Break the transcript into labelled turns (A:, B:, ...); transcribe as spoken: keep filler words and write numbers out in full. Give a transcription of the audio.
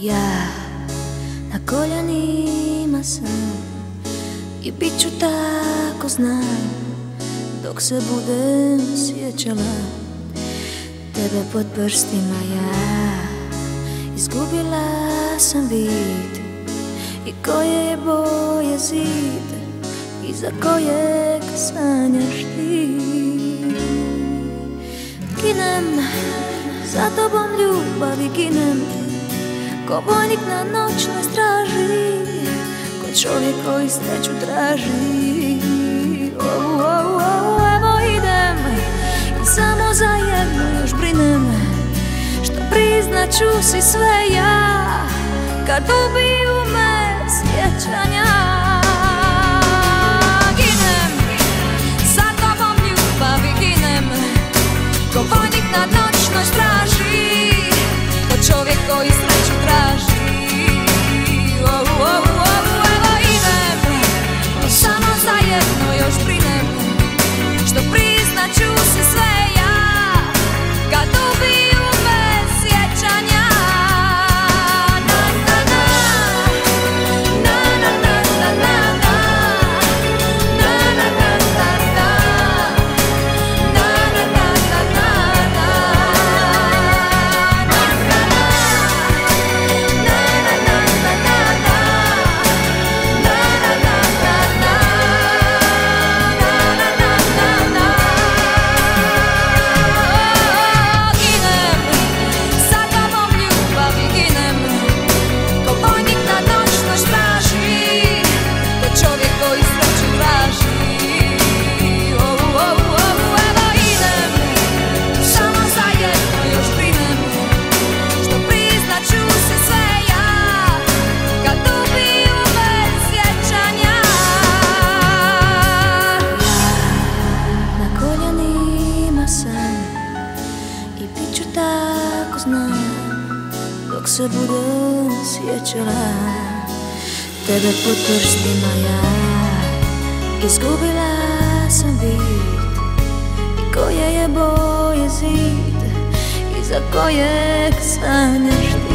A: Ja na koljenima sam i bit ću tako znam dok se budem sjećala tebe pod prstima. Ja izgubila sam vid i koje je boje zid iza kojeg sanjaš ti. Ginem za tobom ljubavi, ginem ko vojnik na noćnoj straži, ko čovjek koji sreću traži. Oh, oh, oh, evo idem i samo za jedno još brinem, što priznaću si sve ja kad ubiju me sjećanja. Ginem za tobom ljubavi, ginem ko vojnik na noćnoj straži, ko čovjek koji sreću traži. Oh, oh, oh, evo idem i samo za jedno još brinem, što priznaću si sve ja kad ubiju me sjećanja. Tako znam dok se budem sjećala tebe pod prstima. Ja izgubila sam vid i koje je boje zid iza kojeg sanjaš ti.